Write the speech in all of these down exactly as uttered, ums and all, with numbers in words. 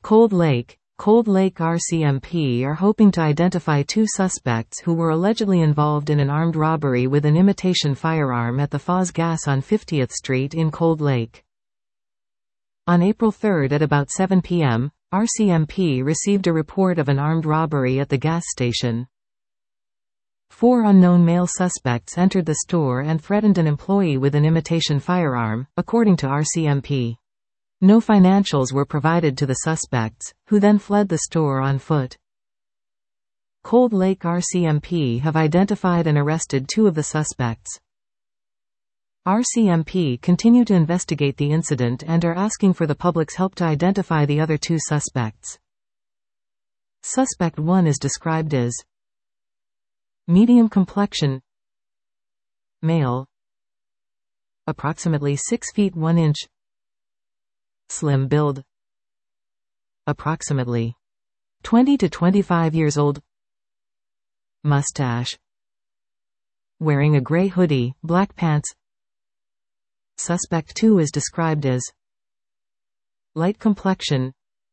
Cold Lake. Cold Lake R C M P are hoping to identify two suspects who were allegedly involved in an armed robbery with an imitation firearm at the Foz Gas on fiftieth Street in Cold Lake. On April third at about seven p m, R C M P received a report of an armed robbery at the gas station. Four unknown male suspects entered the store and threatened an employee with an imitation firearm, according to R C M P. No financials were provided to the suspects, who then fled the store on foot. Cold Lake R C M P have identified and arrested two of the suspects. R C M P continue to investigate the incident and are asking for the public's help to identify the other two suspects. Suspect one is described as medium complexion, male, approximately six feet one inch, slim build, approximately twenty to twenty-five years old, mustache, wearing a gray hoodie, black pants. Suspect two is described as light complexion,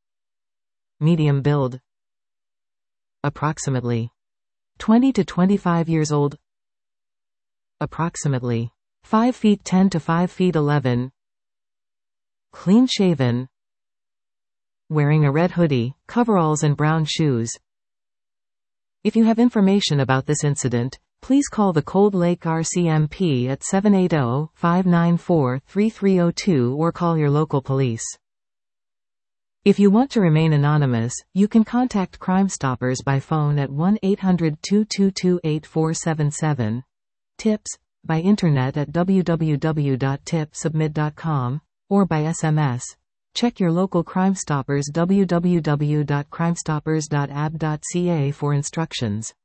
medium build, approximately twenty to twenty-five years old, approximately five feet ten to five feet eleven, clean shaven, wearing a red hoodie, coveralls and brown shoes. If you have information about this incident, please call the Cold Lake R C M P at seven eight zero, five nine four, three three zero two or call your local police. If you want to remain anonymous, you can contact Crime Stoppers by phone at one eight hundred, two two two, eight four seven seven, tips, by internet at w w w dot tip submit dot com, or by S M S. Check your local Crime Stoppers w w w dot crime stoppers dot a b dot c a for instructions.